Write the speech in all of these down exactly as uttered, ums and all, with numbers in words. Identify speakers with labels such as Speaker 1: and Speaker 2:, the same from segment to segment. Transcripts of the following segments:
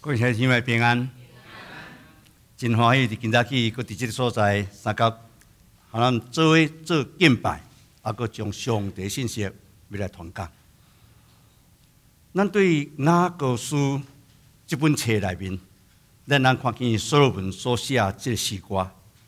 Speaker 1: 各位兄弟姐妹平安，真欢喜！伫今早起，搁伫即个所在，三甲，互咱做伙做敬拜，啊，搁将上帝信息要来传讲。咱对雅各书这本册内面，咱咱看见所罗门所写即个诗歌。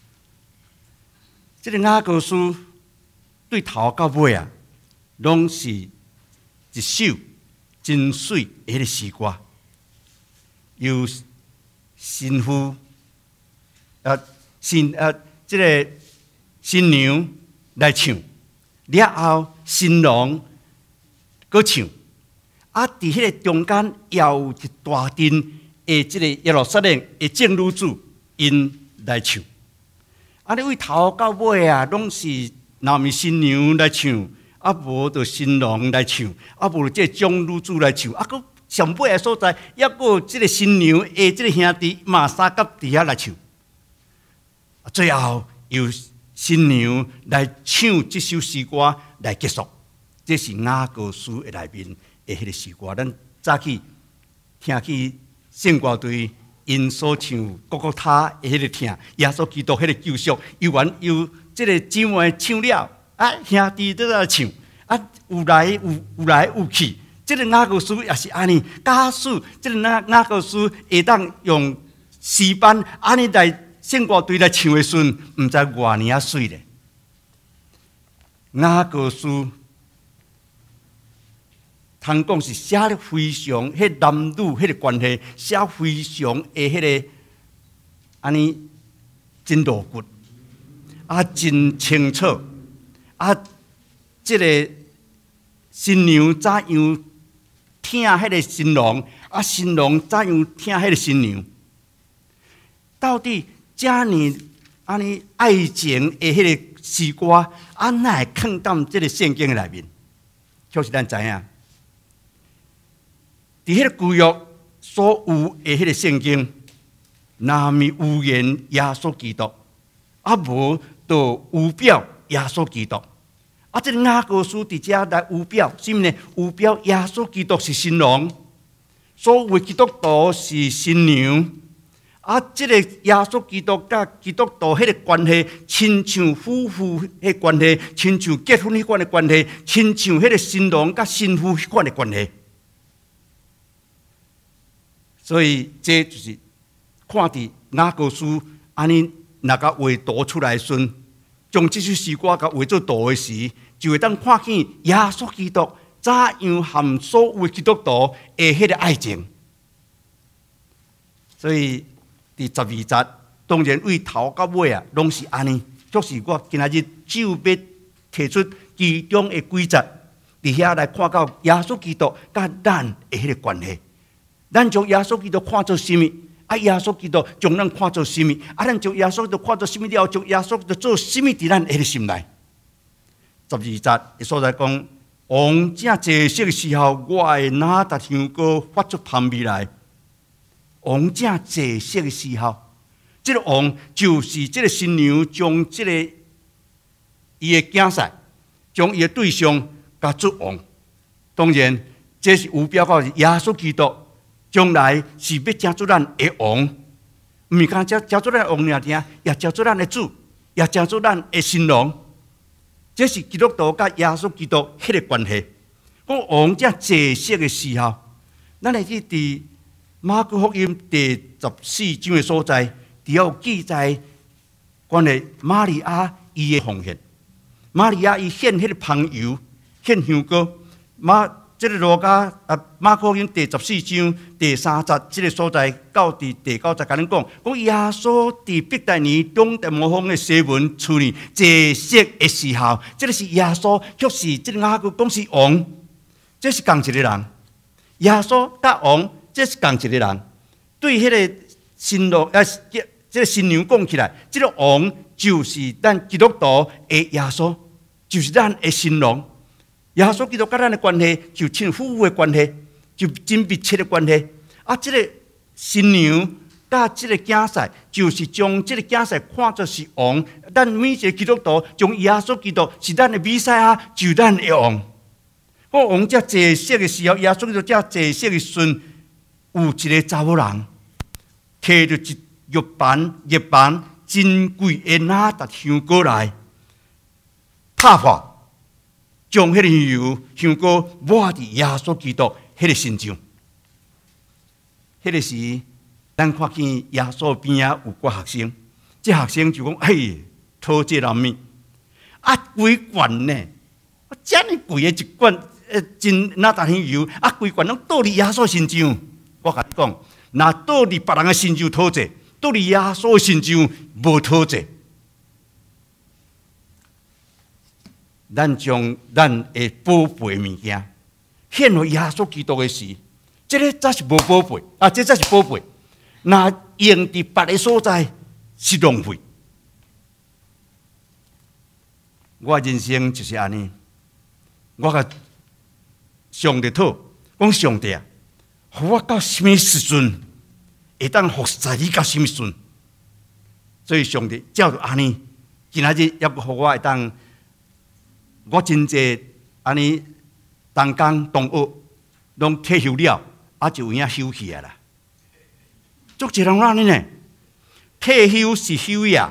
Speaker 1: 即、这个雅各书对头到尾啊，拢是一首真水的迄个诗歌。由新妇啊新啊，即、这个新娘来唱，了后新郎搁唱，啊，伫迄个中间也有一大阵的即个耶路撒冷的正女子因来唱，啊，你为头到尾啊，拢是若毋是新娘来唱，啊，无就新郎来唱，啊，无就即个正女子来唱，啊，搁上尾的所在，抑阁有即个新娘的即个兄弟嘛三甲伫遐来唱，最后由新娘来唱即首诗歌来结束。这是雅各书的内面的迄个诗歌。咱早起听起圣歌队因所唱各各他的迄个听，耶稣基督迄个救赎，由完由即个姊妹唱了，啊，兄弟都在唱，啊，有来有有来有去。这个雅各书也是安尼，假使这个雅雅各书会当用诗班安尼来圣歌队来唱的时，唔知偌尼啊水咧。雅各书通讲是写得非常，迄男女迄个关系写非常的迄个安尼真露骨，啊真清楚，啊，这个新娘怎样听迄个新郎，啊，新郎怎样听迄个新娘？到底遮尔安尼爱情的迄个诗歌，安哪会放dans即个圣经内面？确实咱知影，伫迄个旧约所有的迄个圣经，若毋是有言耶稣基督，啊无就有表耶稣基督。啊！这个雅各书伫遮来有表，什么呢？有表耶稣基督是新郎，所有基督徒是新娘。啊！这个耶稣基督甲基督徒迄个关系，亲像夫妇迄关系，亲像结婚迄款的关系，亲像迄个新郎甲新妇迄款的关系。所以这就是看伫雅各书安尼，若甲画图出来时，将这首诗歌甲画做图的时，就会当看见耶稣基督怎样含所有基督徒的迄个爱情。所以第十二节，当然为头到尾啊，拢是安尼。就是我今仔日就要提出其中的几节，伫遐来看到耶稣基督甲咱的迄个关系。咱将耶稣基督看作什么？啊，耶稣基督将咱看作什么？啊，咱将耶稣基督看作什么了后，将耶稣基督做什么伫咱迄个心内？十二节的所在讲，王正坐席的时候，我会拿达香膏发出香味来。王正坐席的时候，这个王就是这个新娘将这个伊的囝婿，将伊的对象甲做王。当然，这是有表告是耶稣基督。将来是要交做咱的王，毋是讲交交做咱的王尔尔，也交做咱的主，也交做咱的新郎。这是基督徒甲耶稣基督迄个关系。讲王这坐席的时候，咱会去伫马可福音第十四章的所在，伫有记载关于玛利亚伊的奉献。玛利亚伊献迄个香油，献香膏，马。这个路加啊，马可福音第十四章第三节，这个所在到第第九节，甲咱讲，讲耶稣伫伯大尼中的磨坊的西门厝里坐席的时候，这个是耶稣，却是这个雅各讲是王，这是同一个人。耶稣甲王，这是同一个人。对迄个新郎啊，这个新娘讲起来，这个王就是咱基督徒的耶稣，就是咱的新郎。耶稣基督甲咱的关系，就亲夫妇的关系，就真密切的关系。啊，这个新娘甲这个囝婿，就是将这个囝婿看作是王。咱每一个基督徒，将耶稣基督是咱的弥赛亚，就是咱的王。我王这坐席的时候，耶稣基督这坐席的时， 有一个查某人，摕着一玉盘、玉盘珍贵的哪达香膏来，拍破，将迄个油香膏抹伫耶稣基督迄个身上。迄个时，咱看见耶稣边仔有个学生，这学生就讲：“哎，讨这人物啊，规罐呢？啊，遮尔贵的一罐，呃，真哪达香油啊，规罐拢倒伫耶稣身上。”我甲你讲，若倒伫别人的身上讨这，倒伫耶稣身上无讨这。咱将咱的宝贝物件献予耶稣基督的时，这个才是无宝贝啊！这才是宝贝。若用伫别个所在是浪费。我人生就是安尼，我甲上帝讨，讲上帝啊，互我到什么时阵会当服侍你到什么时阵？所以上帝照着安尼，今仔日也互我会当，我真济安尼同工同学拢退休了，啊就有影休息啊啦。足一人安尼呢？退休是休呀。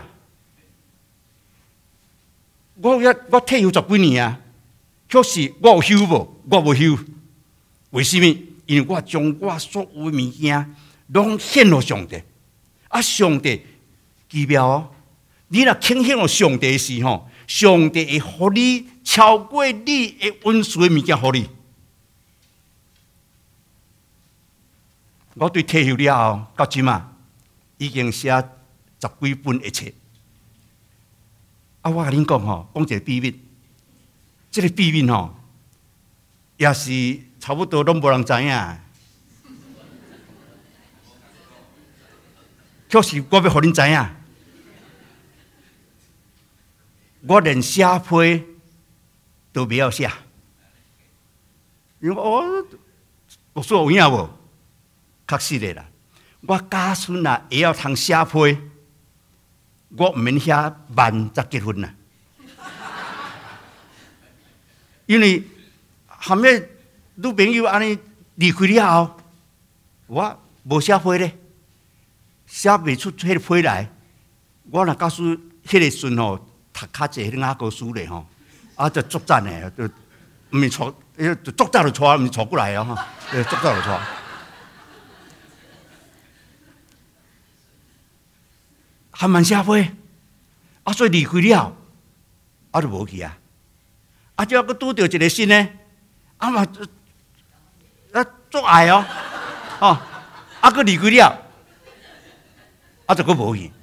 Speaker 1: 我一我退休十几年啊，确实我有休无？我无休。为什么？因为我将我所有的物件拢献予上帝。啊，上帝奇妙哦！你若倾向于上帝的时候，上帝会互你超过你的温顺的物件，互你。我对退休了后到即嘛，已经写十几本的册。啊，我甲恁讲吼，讲一个秘密，这个秘密吼，也是差不多拢无人知影。确实，我要互恁知影，我连写批都不要写，因为我读书有影无？确实的啦，我家孙啊会晓通写批，我毋免写万才结婚啦。因为含迄女朋友安尼离开了后，我无写批咧，写袂出迄个批来。我若假使迄个时吼读较济迄个雅各书咧吼，啊就作战诶，就毋是错，就作战就错，毋是错过来啊吼，作战就错。还蛮写批，啊，所以离开了，啊就无去啊。啊，只要佮拄着一个新呢，啊嘛，啊做爱哦，哦，啊佮离开了，啊就佮无去。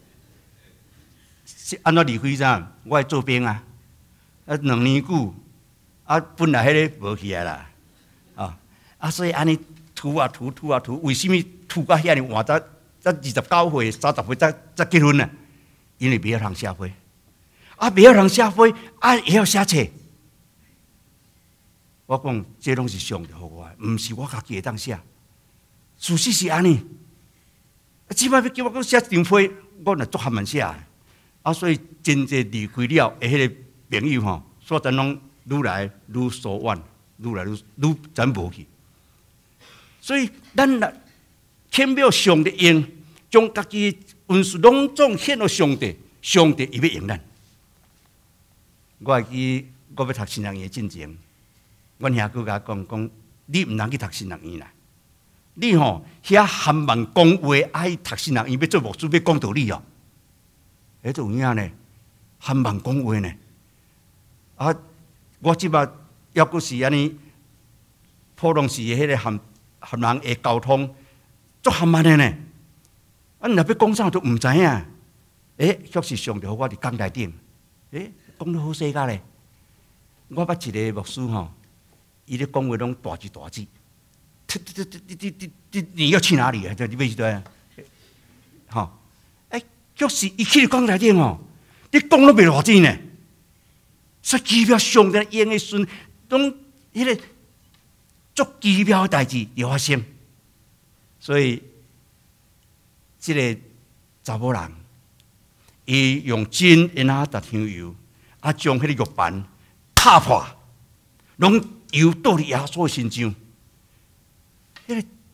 Speaker 1: 是安怎离开啥？我爱做兵啊，啊两年久，啊本来迄个无去啊啦，啊啊所以安尼涂啊涂涂啊涂，为什么涂到遐尼换才？才二十九岁、三十岁才才结婚啊，因为不晓通写批，啊，不晓通写批，啊，会晓写册。我讲，这拢是上帝互我的，毋是我家己会当写。事实是安尼，即摆要叫我讲写张批，我若足含慢写的。啊，所以真济离开了的迄个朋友吼，所以拢愈来愈疏远，愈来愈愈真无去。所以咱若谦表上帝用，将家己温顺拢总献予上帝，上帝伊要用咱。我会记我要读新学院进前，阮兄哥甲我讲讲，你毋通去读新学院啦。你吼遐含慢讲话，爱读新学院要做牧师，要讲道理哦。迄就有影呢，含慢讲话呢。啊，我即摆抑阁是安尼，普通时迄个含含人的沟通。足含慢的呢，啊！若要讲啥都毋知影。诶，确实上帝互我伫讲台顶，诶，讲得好细个咧。我捌一个牧师吼，伊咧讲话拢大字大字，这这这这这这你要去哪里啊？这你要去对，吼，诶，确实伊去讲台顶吼，你讲都袂偌字呢。所以奇妙上帝用的时，拢迄个足奇妙的代志会发生。所以，这个查某人，伊用真的那达香油，啊，将迄个玉盘拍破，拢油倒伫耶稣身上。迄个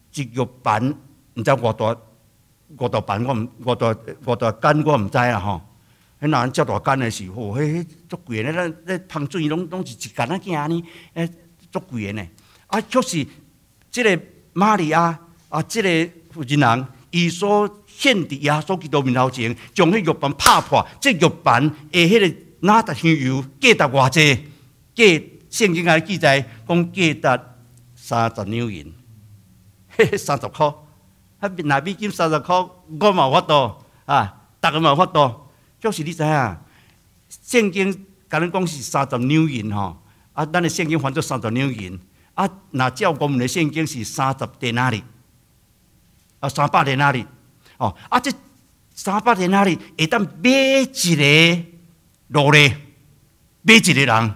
Speaker 1: 一玉板，毋知偌大偌大板，我毋偌大偌大间我毋知啦吼。迄若遮大间的时候，迄足贵的，咱咱芳水拢拢是一间仔囝呢，诶，足贵的呢。啊，确实，即个玛利亚啊，即个妇人人，伊所献伫耶稣基督面头前，将迄玉板拍破，即玉板诶，迄个哪达香油价值偌济？价圣经啊记载讲价值三十两银，嘿嘿，三十箍。啊，若美金三十箍，我嘛有法度啊，逐个嘛有法度。就是你知影，圣经甲咱讲是三十两银吼，啊，咱的圣经翻做三十两银，啊，若照我们的圣经是三十在哪里？啊，三百在哪里？哦，啊，这三百在哪里？会当买一个奴隶，买一个人。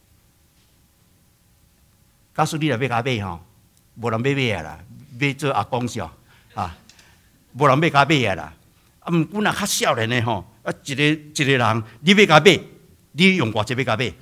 Speaker 1: 假使你若要甲买吼，无人要买啊啦，买做阿公笑啊，无人要甲买啊啦。啊，毋过若较少年的吼。啊，一个一个人，你要甲买，你用偌济要甲买？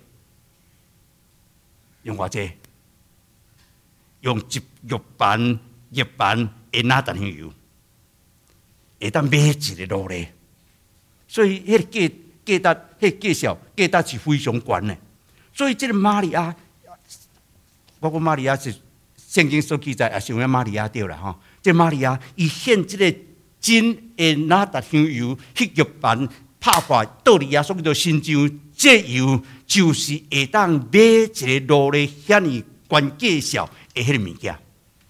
Speaker 1: 用偌济？用一玉板、玉板的哪担香油，会当买一个奴隶。所以，迄个价价值，迄个价数价值是非常悬的。所以，这个玛利亚，包括玛利亚是圣经所记载，也是用玛利亚对啦吼。这玛利亚，伊献这个。真的哪达香油，迄玉板拍破，倒伫耶稣基督身上，这油就是会当买一个奴隶遐尼悬价数的迄个物件。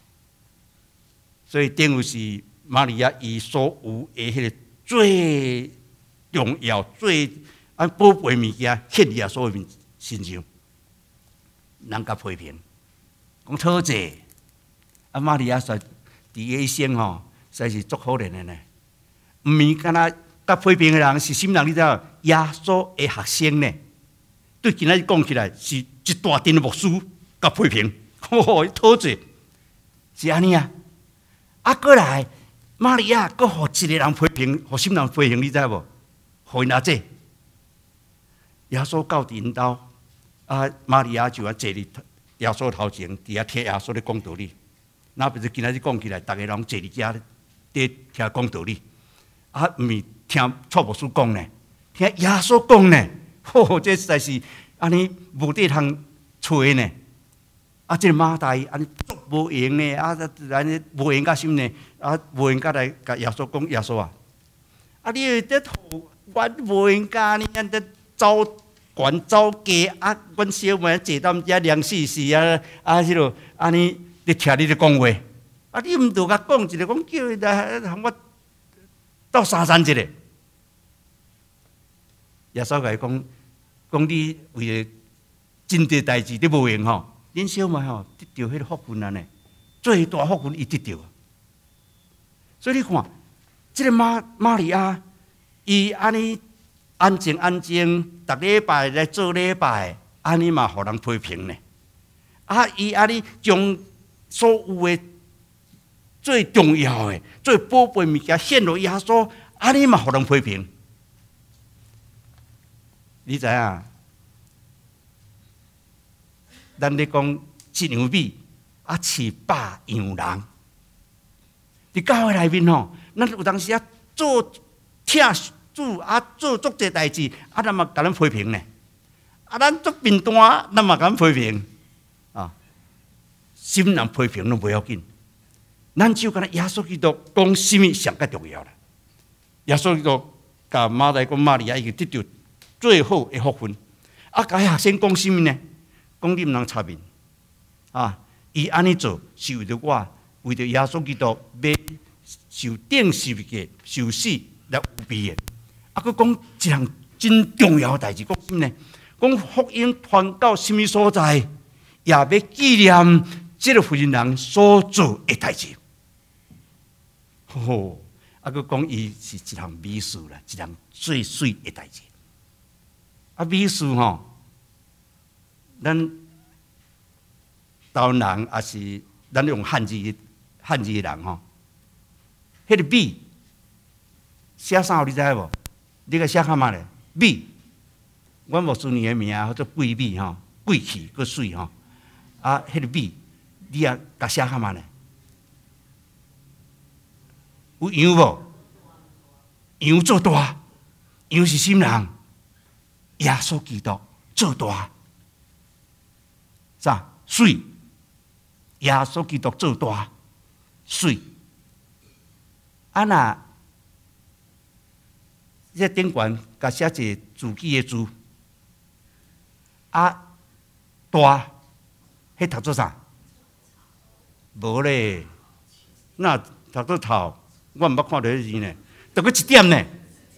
Speaker 1: 所以等于是玛利亚伊所有的迄个最重要、最啊宝贝物件，献伫耶稣的身上，人甲批评，讲讨债。啊，玛利亚说，伫一生吼。实在是足可怜的呢，毋是敢若甲批评的人是什么人？你知道？耶稣的学生呢？对今仔日讲起来是一大群的牧师甲批评，哦，讨债是安尼啊！啊，过来玛利亚，搁互一个人批评，互什么人批评？你知无？互因阿姐。耶稣到伫因兜，啊，玛利亚就啊坐伫耶稣头前，伫遐听耶稣咧讲道理。那不是今仔日讲起来，逐个人坐伫遮咧。伫听讲道理，啊，毋是听蔡牧师讲呢，听耶稣讲呢，吼，这实在是安尼无地通吹呢。啊，这个马大安尼足无用呢，啊，安尼无用甲什呢？啊，无用甲来甲耶稣讲，耶稣啊，啊，你伫互阮无用甲呢，安得走悬走低啊，阮小妹坐踮遮凉死死啊，啊，迄落安尼伫听你咧讲话。啊！你毋着甲讲一个，讲叫伊来互我斗三三一个。耶稣甲伊讲，讲你为了真侪代志，你无用吼。恁小妹吼得到迄个福分啊呢，最大福分伊得到。所以你看，即、這個玛玛利亚，伊安尼安静安静，逐礼拜来做礼拜，安尼嘛，互人批评呢。啊，伊安尼将所有的。最重要的、最宝贝物件献落耶稣，安尼嘛，互人批评。你知影？咱咧讲一样米啊，饲百样人。伫教会内面吼，咱有当时啊做听主啊做足侪代志，啊咱嘛甲咱批评呢。啊，咱做面单，咱嘛甲咱批评啊。什么人批评都不要紧。咱只有敢若耶稣基督讲什么上较重要啦。耶稣基督甲马大讲玛利亚已经得到最好的福分。啊，甲学生讲什么呢？讲你毋通插面啊！伊安尼做是为着我，为着耶稣基督要受定十字架、受死来有庇的。啊，佮讲一项真重要的代志，讲什么呢？讲福音传到什么所在，也要纪念这个妇人人所做的代志。吼、哦，啊，佮讲伊是一项美事啦，一项最水的代志。啊，美事吼，咱台湾人也是咱用汉字汉字的人吼，迄、那个美写啥你知无？你个写较慢咧，美，阮无孙女的名叫做贵美吼，贵气佮水吼，啊，迄、那个美，你啊甲写较慢咧， 有羊无？羊做大，羊是什么人？耶稣基督做大，啥？水。耶稣基督做大，水。啊那，这顶悬甲写一个自己的字，啊大，迄读做啥？无咧，那读做头，我毋捌看到迄字呢，得过一点呢。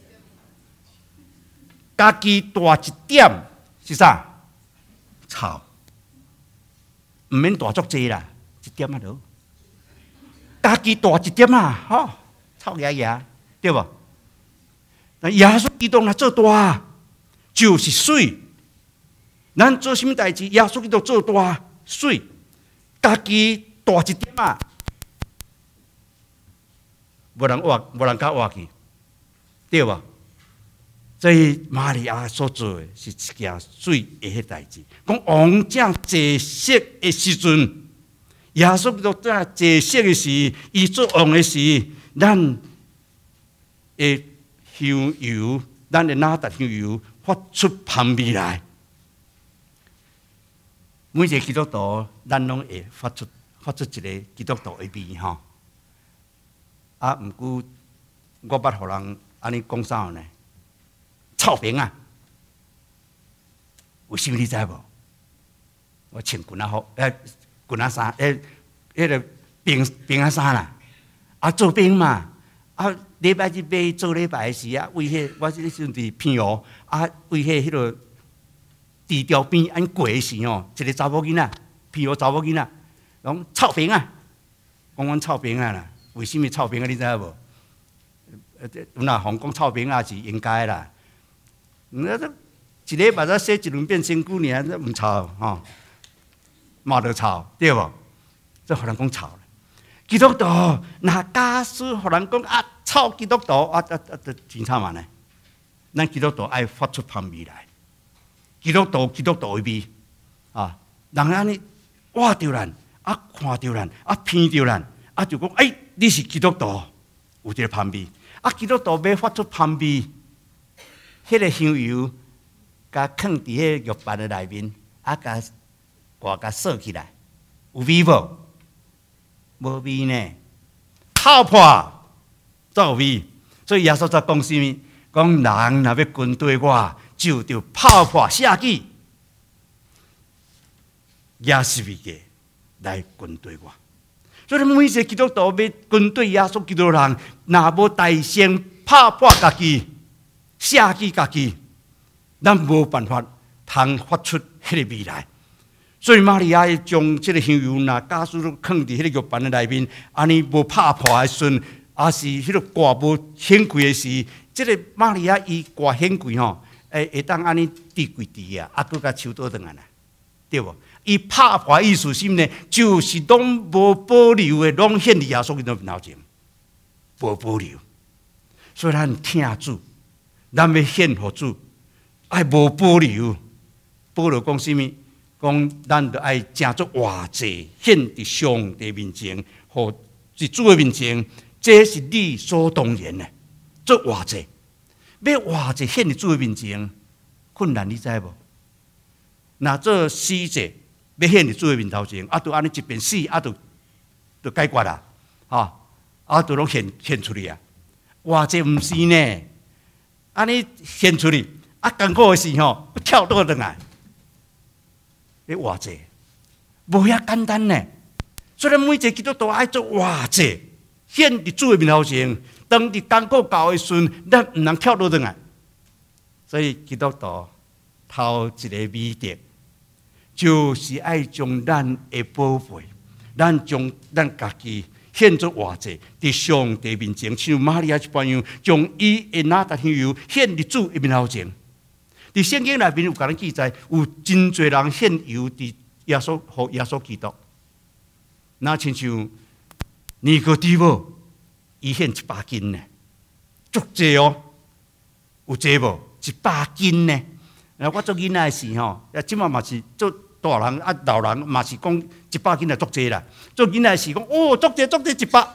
Speaker 1: 家己大一点是啥？草，毋免大足济啦，一点啊就。家己大一点啊，吼、哦，草爷爷，对无？那耶稣基督若做大，就是水。咱做什么代志？耶稣基督做大水，家己大一点啊，无人挖，无人甲挖去，对无？所以玛利亚所做的是一件水的迄代志。讲王正坐席的时阵，耶稣基督在坐席的时，伊做王的时，咱的香油，咱的哪达香油发出香味来。每一个基督徒，咱拢会发出发出一个基督徒的味吼。啊，毋过我捌互人安尼讲啥呢？臭饼啊！有啥物你知无？我穿裙仔服，诶，裙仔衫，诶，迄个冰冰仔衫啦。啊，做饼嘛，啊，礼拜日买做礼拜时啊，为迄我迄时阵伫片湖，啊，为迄迄个地条边安过时哦，一个查某囡仔，片湖查某囡仔，讲臭饼啊，讲阮臭饼啊啦，为什么臭饼啊？你知影无？有若红讲臭饼啊是应该啦。那这一礼拜才洗一轮变身躯尔，这毋臭吼，嘛着臭，对无？这互人讲臭。基督徒若假使互人讲啊臭基督徒啊啊啊，真惨嘛呢？咱基督徒爱发出香味来，基督徒基督徒的味啊，人安尼挖着咱，啊看着咱，啊闻着咱，啊就讲哎，你是基督徒，有这个香味。啊，基督徒要发出香味。迄个香油，甲放伫迄玉板的内面，啊，甲挂甲锁起来，有味无？无味呢，泡破才有味。所以耶稣在讲什么？讲人若要跟对我，就着泡破下去，也是为个来跟对我。所以每一个基督徒要跟对耶稣基督的人，若无大先泡破家己。下去家己，咱无办法通发出迄个味来。所以玛利亚将即个香油若假使放伫迄个玉板的内面，安尼无拍破的时阵，也是迄个挂无显贵的时，即个玛利亚伊挂显贵吼，会会当安尼滴贵滴啊，啊，佮甲手倒转来啦，对无？伊拍破意思是呢，就是拢无保留的，拢显伫耶稣基督面头前，无保留。所以咱听主。咱要献互主，爱无保留，保留讲什么？讲咱着爱诚足偌济献伫上帝面前，互伫主的面前，这是理所当然的。做偌济，要偌济献伫主的面前，困难你知无？若做死者要献伫主的面头前，啊，着安尼一边死，啊，着着解决啦，哈，啊，着拢献献出去啊，偌济毋是呢？安尼献出去，啊，艰苦的时吼，跳倒转来，你偌济，无遐简单呢。所以每一个基督徒爱做偌济，献伫主的面头前，当伫艰苦到的时阵，咱毋能跳倒转来。所以基督徒头一个美德，就是爱将咱的宝贝，咱将咱家己。献作偌济，伫上帝面前，像玛利亚一般样，将伊的哪达香油献伫主的面头前。伫圣经内面有甲咱记载，有真侪人献油伫耶稣互耶稣基督。那亲像尼哥底母，伊献一百斤呢，足济哦，有济无？一百斤呢？那我做囡仔时吼，啊，即马嘛是做。大人啊，老人嘛是讲一百斤就足济啦。做囡仔是讲哦，足济足济一百，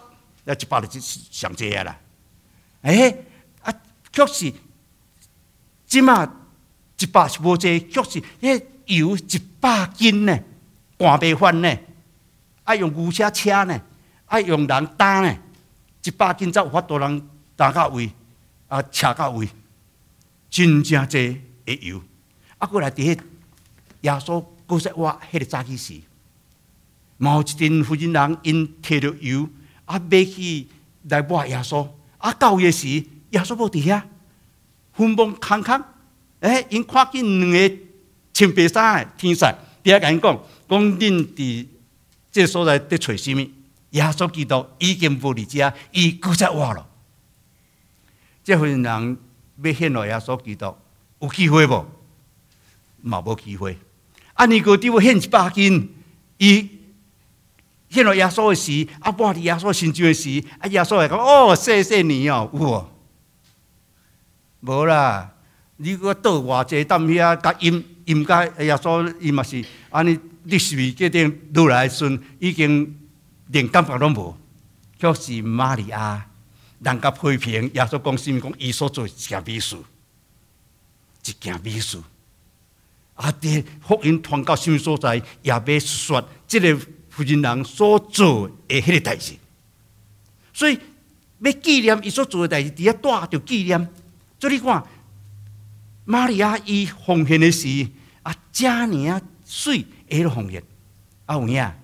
Speaker 1: 那一百就上济啊啦。诶，啊，确实，即马一百是无济，确实，迄油一百斤呢，赶袂翻呢，爱用牛车车呢，爱用人担呢，一百斤才有法度人担到位，啊，车到位，真正济的油。啊，过来伫迄耶稣过说话，迄个早起时，某一阵妇人人因摕着油，啊，买去来抹耶稣，啊，到夜时，耶稣无伫遐，昏蒙空空，诶，因看见两个穿白衫的天使，伫遐甲因讲，讲恁伫这个所在伫找什么？耶稣基督已经无伫遮，伊过说话了。这份人要显露耶稣基督，有机会无？嘛无机会。啊，尼哥底母献一百斤，伊献落耶稣的时，啊，抹伫耶稣身上的时，啊，耶稣会讲：哦，谢谢你哦，有无？无啦，你搁倒偌济担遐，甲阴阴甲耶稣，伊嘛是安尼，历史位决定落来的时阵，已经连感觉拢无。却是玛利亚，人甲批评耶稣讲什么？讲伊所做一件美事，一件美事。啊！伫福音传到什么所在，也要说这个妇人人所做的迄个代志。所以要纪念伊所做的代志，伫遐带着纪念。所以你看，玛利亚伊奉献的时，啊，遮尔水会个奉献，啊有影。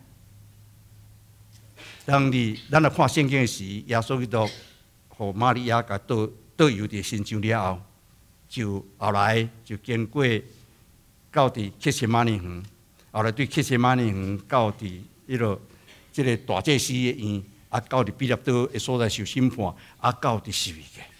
Speaker 1: 当你咱来看圣经的时，耶稣基督互玛利亚甲倒倒油伫身上了后，就后来就经过。到伫克西马尼园，后来对克西马尼园到伫迄落即个大祭司的院，啊，到伫比勒多的所在受审判，啊，到伫十字架。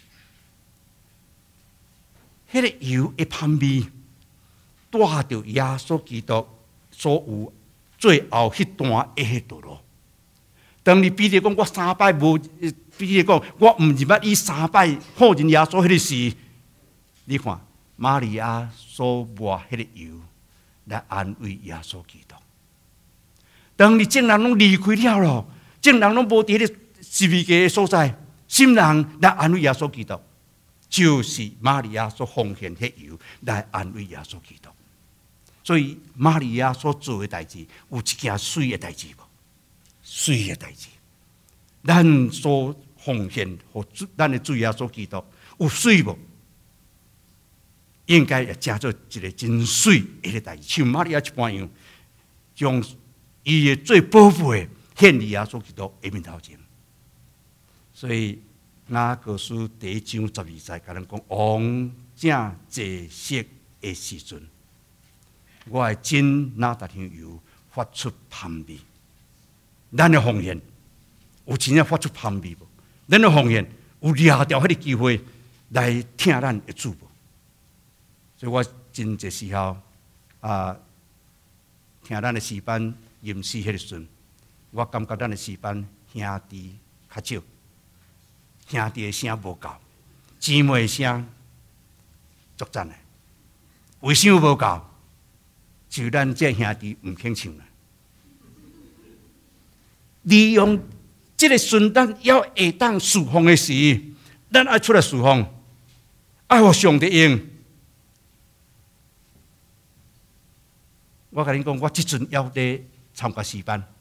Speaker 1: 迄个油的香味，带着耶稣基督所有最后迄段的迄道路。当你比勒讲我三摆无，比勒讲我毋入捌伊三摆好人耶稣迄个时，你看。玛利亚所抹迄个油来安慰耶稣基督。当你众人拢离开了咯，众人拢无伫迄个十字架的所在，心人来安慰耶稣基督，就是玛利亚所奉献迄油来安慰耶稣基督。所以玛利亚所做的代志，有一件水的代志无？水的代志，咱所奉献和咱的主耶稣基督有水无？应该也加做一个真水的代志，像玛利亚一般样，将伊的最宝贝献伫耶稣基督的面头前。所以雅各书第一章十二节，甲咱讲：王正坐息的时阵，我的真哪达香油发出香味。咱的奉献有真正发出香味无？咱的奉献有抓到迄个机会来听咱的主无？所以我真侪时候啊，听咱的诗班吟诗迄个时阵，我感觉咱的诗班兄弟较少，兄弟的声无够，姊妹的声足赞的。为什么无够？就咱这兄弟唔肯唱啦。利用这个顺当要下当侍奉的时，咱爱出来侍奉，爱互上帝用。我甲恁讲，我即阵要伫参加诗班，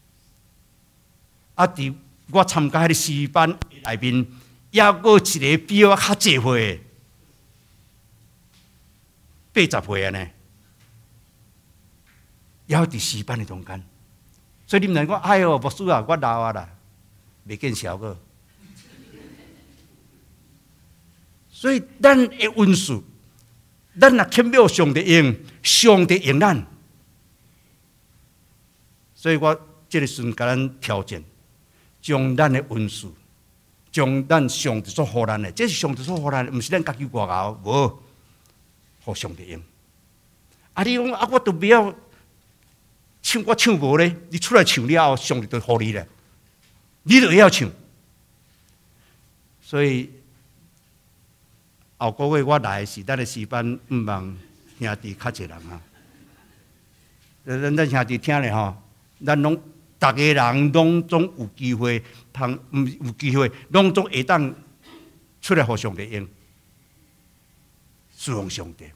Speaker 1: 啊！伫我参加迄个诗班内面，还阁一个比我较济岁，八十岁啊呢，还伫诗班的中间。所以你们讲，哎哟，牧师啊，我老啊啦，袂见效果。所以咱的温数，咱若谦表上帝用，上帝用咱。所以我这个时阵，甲咱挑战，将咱的温数，将咱上帝所予咱的，这是上帝所予咱的，毋是咱家己外熬，无，互上帝用。啊，你讲啊，我都不要唱，我唱无咧，你出来唱了后，上帝就予你咧，你就要唱。所以后个月我来是咱的诗班，毋望兄弟较济人啊。咱咱兄弟听咧吼。咱拢大家人拢总有机会，通唔有机会，拢总会当出来互上帝用，侍奉上帝。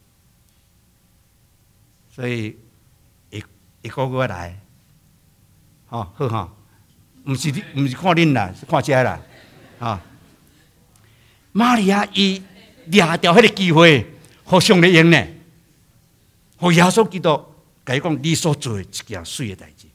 Speaker 1: 所以一一个个来，吼、哦、好吼，毋是毋是看恁啦，是看遮啦，啊、哦！玛利亚伊掠掉迄个机会，互上帝用呢，互耶稣基督甲伊讲你所做的一件水的代志。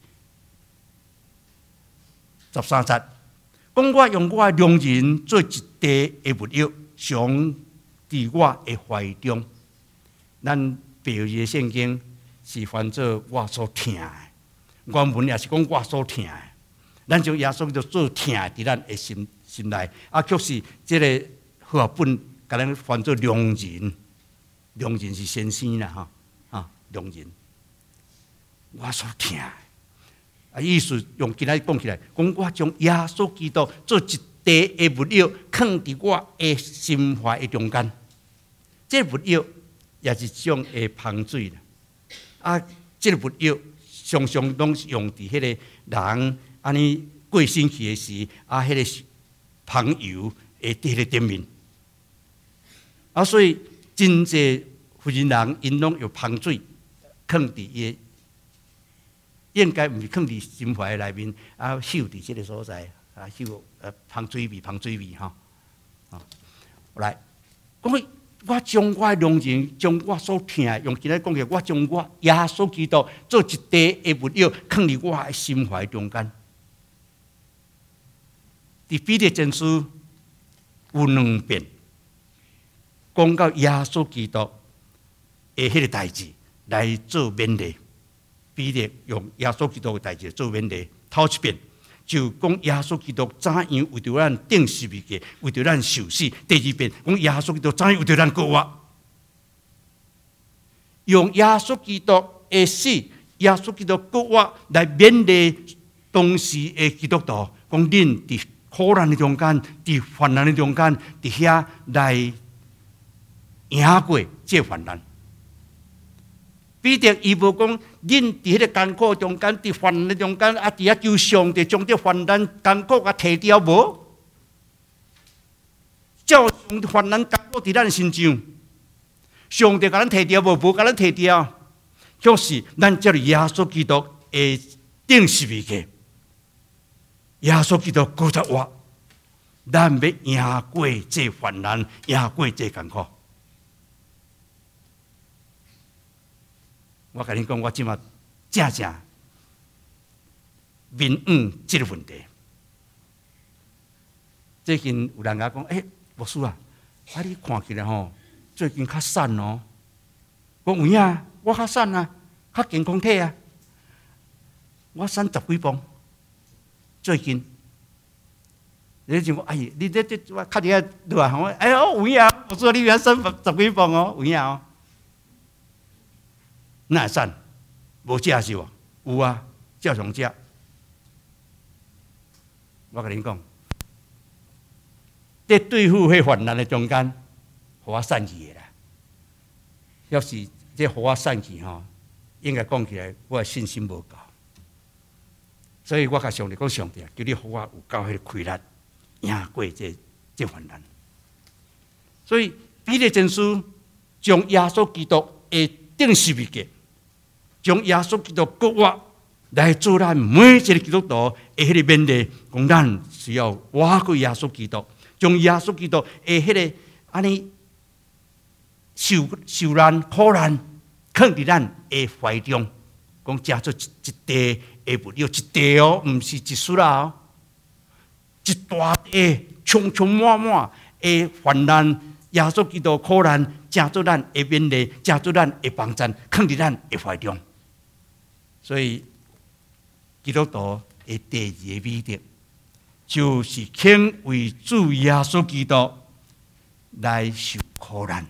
Speaker 1: 十三节讲我用我的良人做一地的物药，常伫我的怀中。咱白日的圣经是翻做我所听的，原文也是讲我所听的。咱将耶稣基督做听伫咱的心心内，啊，却是这个和合本甲咱翻做良人，良人是先生啦，哈啊，良人，我所听的。啊，意思用今仔讲起来，讲我将耶稣基督做一地的物料，放伫我的心怀的中间。这物料也是一种的芳水啦。啊，这物料常常拢是用伫迄个人安尼过身去的时，啊，迄个芳油会伫迄个顶面。啊，所以真济福音人因拢用芳水放伫伊。应该毋是放伫心怀内面，啊，嗅伫即个所在，啊，嗅呃芳水味，芳水味吼，啊，来，讲我将我的良人，将我所听，用今仔讲起，我将我耶稣基督做一地的物料，放伫我的心怀中间。伫彼得前书有两遍讲到耶稣基督的迄个代志来做勉励。彼得用耶稣基督的代志做勉励，头一遍就讲耶稣基督怎样为着咱钉十字架，为着咱受死；第二遍讲耶稣基督怎样为着咱过活，用耶稣基督的死、耶稣基督过活来勉励当时的基督徒，讲恁伫苦难的中间，伫患难的中间，伫遐来赢过这患难。彼得伊无讲，恁伫迄个艰苦中间，伫患难中间，啊，伫遐求上帝将这患难艰苦甲摕掉无？照上患难艰苦伫咱身上，上帝甲咱摕掉无？无甲咱摕掉，就是咱接着耶稣基督的钉十字架，耶稣基督过着活，咱要赢过这患难，赢过这艰苦。我甲你讲，我即马正正面对即个问题。最近有人甲讲，诶、欸，牧师啊，啊你看起来吼，最近较瘦哦。我有影，我较瘦啊，较健康体啊。我瘦十几磅，最近。你就讲，哎，你这这我较伫遐对啊？我哎呦，有影，牧师你原瘦十几磅哦，有影哦。哪会瘦？无食是无？有啊，照常食。我甲恁讲，在对付迄患难的中间，互我瘦去的啦。要是这互我瘦去吼，应该讲起来，我的信心无够。所以我甲上帝讲，上帝啊，求你互我有够迄个气力，赢过这这患难。所以彼得前书将耶稣基督的钉十字架。将耶稣基督国活来做咱每一个基督徒的迄个勉励，讲咱需要活过耶稣基督，将耶稣基督的迄个安尼受受难苦难放伫咱的怀中，讲加做一地的物料，一地哦，毋是一束啦哦，一大地充充满满的患难，耶稣基督苦难，加做咱的勉励，加做咱的帮助，放伫咱的怀中。所以，基督徒的第二个美德，就是肯为主耶稣基督来受苦难。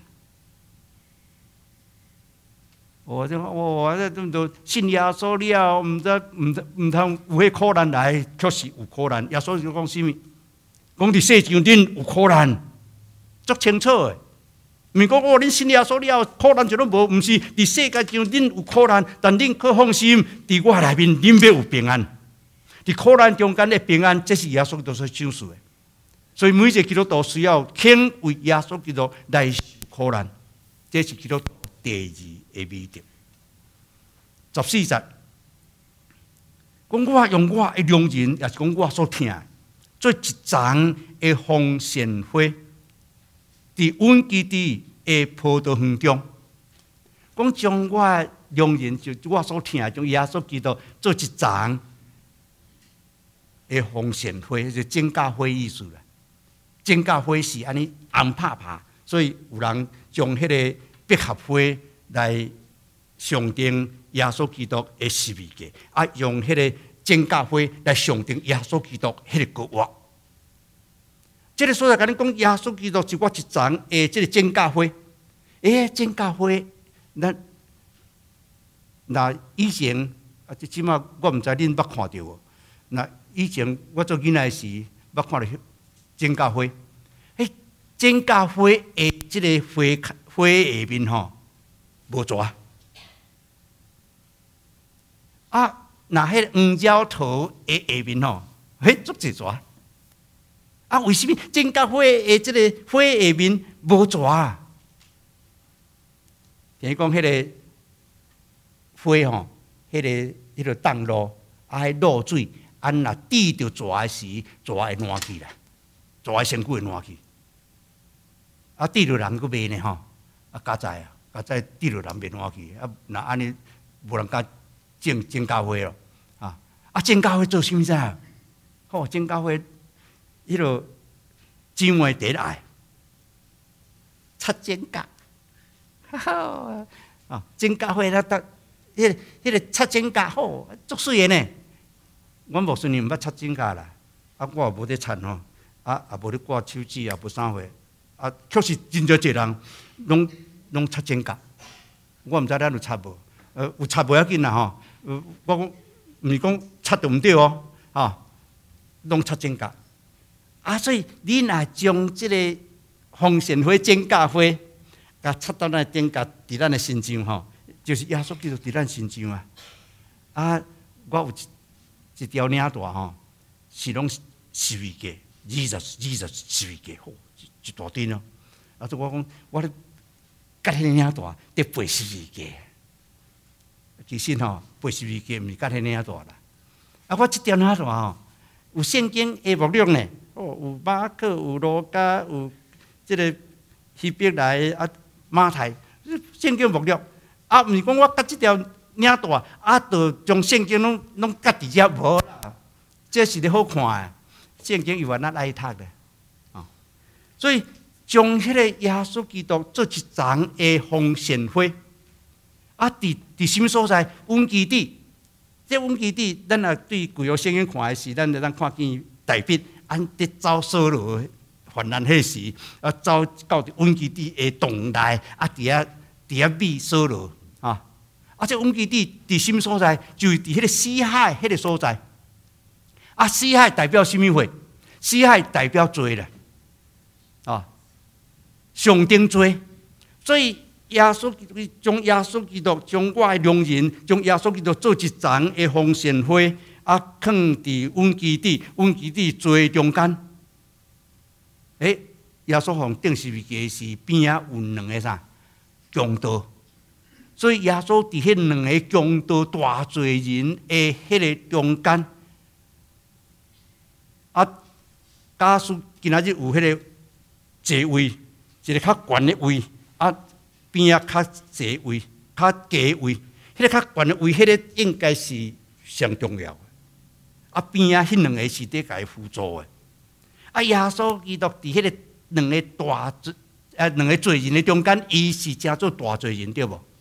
Speaker 1: 我这我这这么多信耶稣了，唔知唔知唔通有迄苦难来，确实有苦难。耶稣就讲什么？讲伫世上恁有苦难，足清楚的。毋是讲哦，恁信耶稣了，苦难就拢无，毋是伫世界上恁有苦难，但恁可放心，伫我内面恁要有平安。 伫苦难中间的平安，这是耶稣基督所享受的。所以每一个基督徒需要肯为耶稣基督来受苦难，这是基督徒第二个美德。十四节，讲我用我的良人，也是讲我所听，做一丛的红线花，伫稳基地的葡萄园中，讲将我的良人，就我所听，将耶稣基督做一丛的红线花，就剪甲花意思啦。剪甲花是安尼红拍拍，所以有人将迄个百合花来象征耶稣基督的十字架，啊，用迄个剪甲花来象征耶稣基督迄个国约。这个所在甲你讲，耶稣基督是我一丛诶，这个剪甲花。诶，剪甲花，咱那以前啊，即起码我毋知恁捌看到无？那以前我做囡仔时，捌看到剪甲花。迄剪甲花诶，即个花花下面吼无蛇。啊，那迄个黄鸟桃诶下面吼，迄足侪蛇。啊，为什么剪甲花诶即个花下面无蛇啊？等于讲迄个花吼，迄、那个迄、那个冻露，啊，迄露水，啊，若滴着蛇诶时，蛇会烂去啦，蛇诶身躯会烂去。啊，滴着人佫袂呢吼，啊，加在啊，加在滴着人袂烂去，啊，若安尼无人甲种剪甲花咯，啊，啊，剪甲花做啥物事啊？好，剪甲花，迄落姊妹第一爱，插剪甲。哈哈啊！剪甲花那得，迄个迄个插剪甲好，足水的呢。我无顺年毋捌插剪甲啦，啊，我也无咧插吼，啊，也无咧挂手指，也无啥货，啊，确实真侪侪人拢拢插剪甲。我毋知咱有插无，呃，有插无要紧啦吼。呃，我讲毋是讲插着毋对哦，啊，拢插剪甲。啊，所以你若将即个红线花、剪甲花。甲插到咱顶甲伫咱的心上吼，就是耶稣基督伫咱心上啊！啊，我有一一条领带吼，是拢十字架，二十二十十字架，吼，一大堆哦。啊，所以我讲，我咧甲迄个领带得背十字架。其实吼，背十字架毋是甲迄个领带啦。啊，我即条领带吼，有圣经的目录呢，哦，有马可，有路加，有即个希伯来啊。马太圣经目录，啊，毋是讲我甲即条领带，啊，就将圣经拢拢夹伫遮无啦。这是咧好看诶，圣经有法咱爱读咧，啊，所以将迄个耶稣基督做一丛的红线花，啊，伫伫什么所在？稳基地，这稳基地，咱若对旧约圣经看诶时，咱就咱看见大卫安伫走扫罗。患难迄时，啊，走到稳基地的洞内，啊，伫遐伫遐秘扫罗啊，啊，这稳基地伫什么所在？就是伫迄个死海迄个所在。啊，死海代表什么货？死海代表罪啦，啊，上顶罪。所以耶稣将耶稣基督将我的良人，将耶稣基督做一丛的红线花，啊，放伫稳基地，稳基地罪中间。诶，耶稣互钉十字架时边仔有两个啥强盗，所以耶稣伫迄两个强盗大罪人的迄个中间，啊，假使今仔日有迄个座位，一个较悬的位，啊，边仔较座位、较低位，迄、那个较悬的位，迄、那个应该是上重要的。啊，边仔迄两个是伫甲伊辅助的。啊，耶稣基督伫迄个两个大罪啊，两个罪人的中间，伊是真做大罪人对无？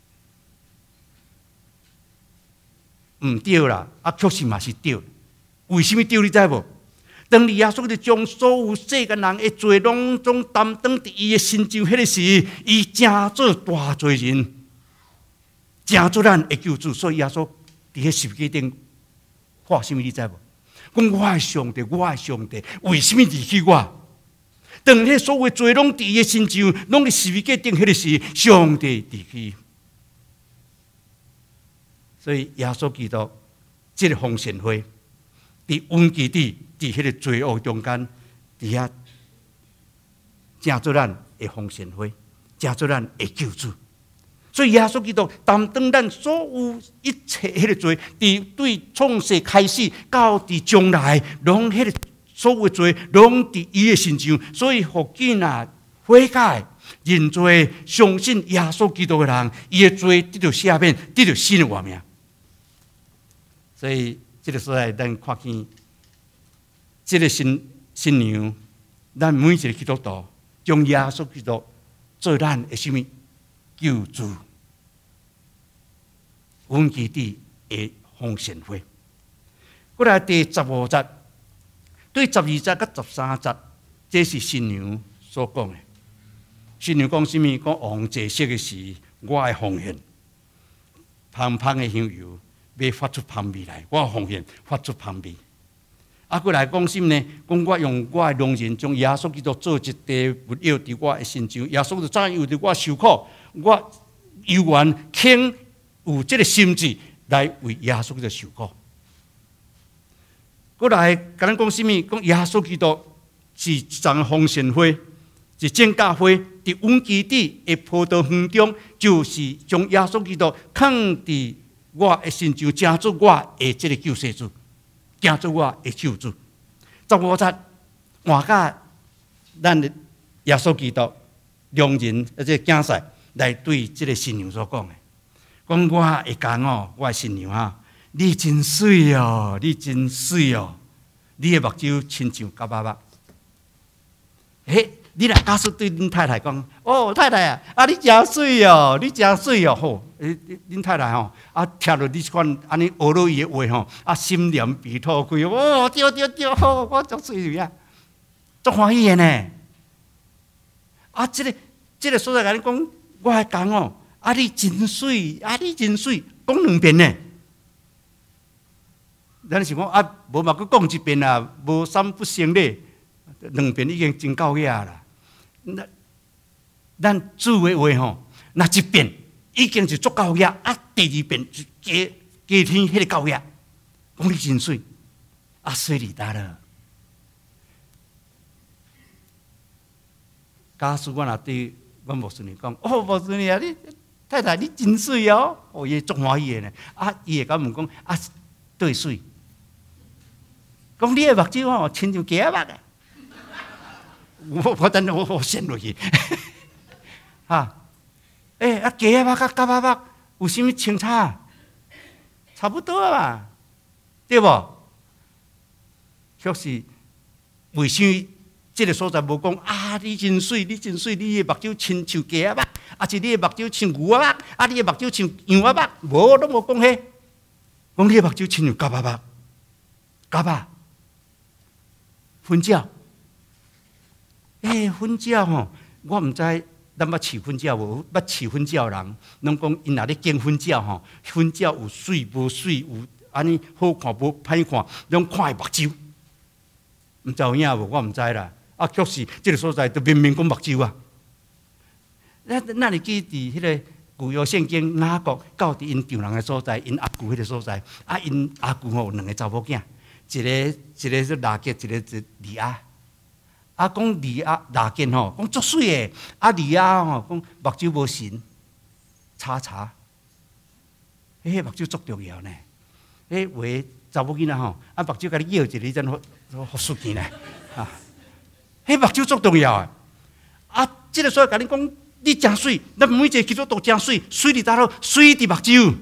Speaker 1: 毋对啦，啊，确实嘛是对。为什么对？你知无？当耶稣基督将所有世间人的罪拢总担当伫伊的身上迄个时，伊真做大罪人，真做咱的救主。所以耶稣伫迄十字架顶画什么？你知无？讲我的上帝，我的上帝，为什么离弃我？当迄所有罪拢伫伊的身上，拢伫十字架顶迄个时，上帝离弃。所以耶稣基督这个红线花， 伫温基底，伫迄个罪恶中间，伫遐成做咱的奉献花，成做咱的救主。所以耶稣基督担当咱所有一切迄个罪，伫对创世开始到伫将来，拢迄个所有罪，拢伫伊的身上。所以，福建啊悔改、认罪、相信耶稣基督的人，伊的罪得到赦免，得到新的活命。所以，这个所在咱看见，这个新新娘，咱每一个基督徒将耶稣基督做咱的什么救主？温基底的奉献花。过来第十五节，对十二节甲十三节，这是新娘所讲的。新娘讲什么？讲王坐席的时，我的奉献，香香的香油，要发出香味来。我的奉献发出香味。啊，过来讲什么呢？讲我用我的容颜，将耶稣基督做一地物药伫我的身上。耶稣就怎样由着我受苦，我犹原肯有这个心志来为耶稣基督受苦。过来甲咱讲什么？讲耶稣基督是一丛奉献花，是正价花，伫温基底的葡萄园中，就是将耶稣基督放伫我的身上，成做我的这个救世主，成做我的救主。十五节换甲咱的耶稣基督良人，而且竞赛来对这个新娘所讲的。讲我会讲哦，我的新娘啊，你真水哦，你真水哦，你的目睭亲像蛤蟆目。嘿，你若假使对恁太太讲，哦，太太啊，啊你真水哦，你真水哦，吼，诶，恁太太吼，啊听到你款安尼学落伊的话吼，啊心连鼻吐开，哦，对对对，吼，我足水呀，足欢喜的呢。啊，这个这个所在甲你讲，我会讲哦。啊！你真水，啊！你真水，讲两遍呢。咱是讲啊，无嘛，佮讲一遍啊，无三不成礼，两遍已经真够野啦。咱咱主的话吼，那一遍已经是足够野，啊，第二遍就加加添迄个够野。讲你真水，啊，水里达了。假使我若对阮牧师你讲，哦，牧师你啊，你。太太，你真水哦！哦，伊足欢喜的呢。啊，伊会甲问讲啊，对水。讲你的目睭哦，亲像鸡仔目的。我我等我我陷落去。哈，诶、欸，啊，鸡仔目甲蛤蟆目有啥物相差？差不多嘛，对无？确实，为啥这个所在无讲啊？你真水，你真水，你的目睭亲像鸡仔目。啊！是你的目睭像牛仔目，啊！你的目睭像羊仔目，无拢无讲迄。讲你的目睭亲像蛤蟆目，蛤蟆，粉饺。诶、欸，粉饺吼，我毋知咱捌饲粉饺无？捌饲粉饺人，拢讲因若咧煎粉饺吼，粉饺有水无水，有安尼好看无歹看，拢看伊目睭。毋知有影无？我毋知啦。啊，确实，这个所在都明明讲目睭啊。那那你记伫迄个旧约圣经雅各到伫因丈人的所在，因阿舅迄个所在，啊，因阿舅吼有两个查某囝，一个一个是拉结，一个是利亚。啊，讲利亚拉结吼，讲足水诶，啊利亚吼讲目睭无神，查查，迄目睭足重要呢。迄话查某囡仔吼，啊目睭甲你摇一个，真好好输钱呢。啊，迄目睭足重要诶。啊，即个所以甲你讲。你真水，咱每一个基督徒真水，水伫倒落，水伫目睭，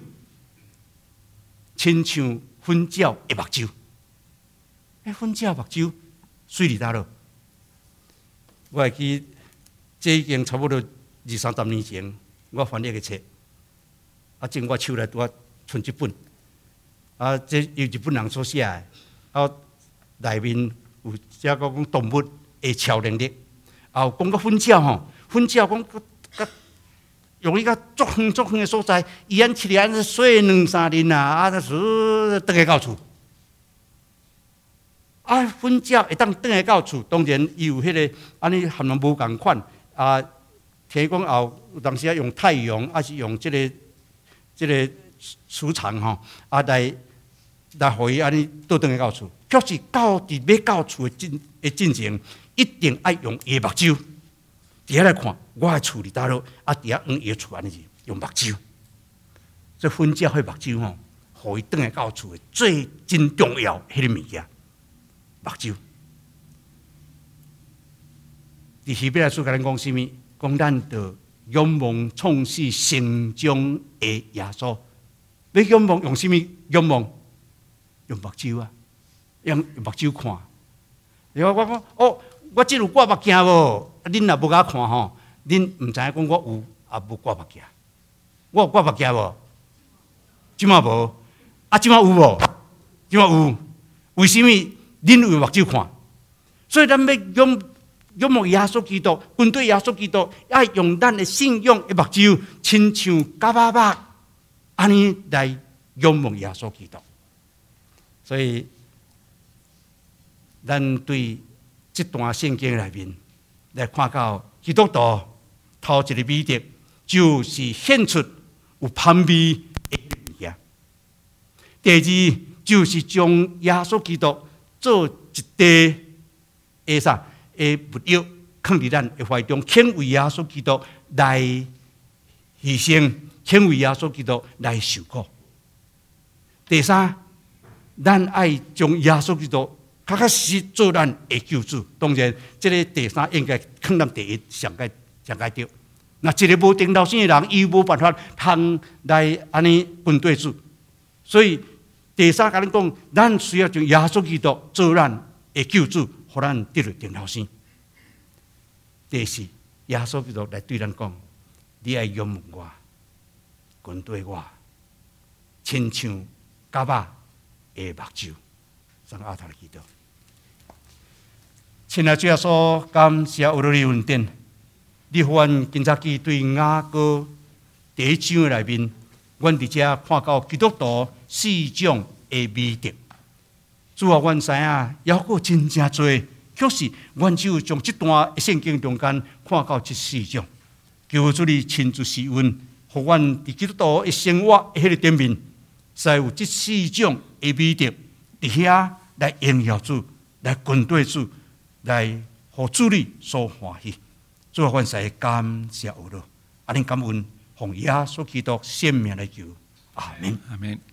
Speaker 1: 亲像粉饺的目睭。迄粉饺目睭，水伫倒落。我会记，这已经差不多二三十年前，我翻译个册，啊，正我手内拄啊剩一本，啊，这由日本人所写的，啊，内面有写讲动物的超能力，啊，有讲个粉饺吼，粉饺讲。甲用一个足远足远的所在，伊安起来安洗两三日啊，啊，那是倒来到厝。啊，粉饺会当倒来到厝，当然伊有迄、那个安尼含量无共款啊。听讲后有当时啊用太阳，还是用即、这个即、这个储藏吼，啊来来互伊安尼倒转去到厝。确实到伫要到厝的进的进程，一定爱用伊的目睭，伫遐来看我的厝伫倒落，啊，伫遐往伊的厝安尼是用目睭。这婚嫁迄目睭吼，互伊倒来到厝的最真重要迄个物件，目睭。伫希伯来书甲咱讲啥物？讲咱着仰望创始成终的耶稣。要仰望用啥物？仰望用目睭啊，用目睭看。然后我讲哦，我即有挂目镜无？恁若无甲看吼，恁毋知影讲我有啊无挂目镜。我有挂目镜无？即马无。啊，即马有无？即马有。为什么？恁有目睭看？所以咱要仰仰望耶稣基督，跟对耶稣基督，要用咱的信仰的目睭，亲像甲巴巴安尼来仰望耶稣基督。所以，咱对这段圣经内面来看到基督徒头一个美德，就是显出有香味的物件。第二就是将耶稣基督做一地的啥的物料，放伫咱的怀中，肯为耶稣基督来牺牲，肯为耶稣基督来受苦。第三，咱爱将耶稣基督确确实实做咱的救主。当然，这个第三应该放咱第一，上该上该对。那一个无顶头生的人，伊无办法通来安尼跟对主。所以第三，甲咱讲，咱需要将耶稣基督做咱的救主，互咱得到顶头生。第四，耶稣基督来对咱讲：你爱仰望我，跟对我，亲像甲肉的目睭。上阿头来祈祷。亲爱主耶稣，感谢有你恩典。你阮今早起对雅歌第一章内面，阮伫遮看到基督徒四种的美德。主啊，阮知影，还佫真正多，确实，阮只有从这段圣经中间看到这四种。求主你亲自施恩，互阮伫基督徒的生活迄个顶面，使有这四种的美德伫遐来荣耀主，来跟对主，来互主你所欢喜。主啊，阮使感谢有了，阿恁感恩，奉耶稣基督圣名来求，阿门，
Speaker 2: 阿门。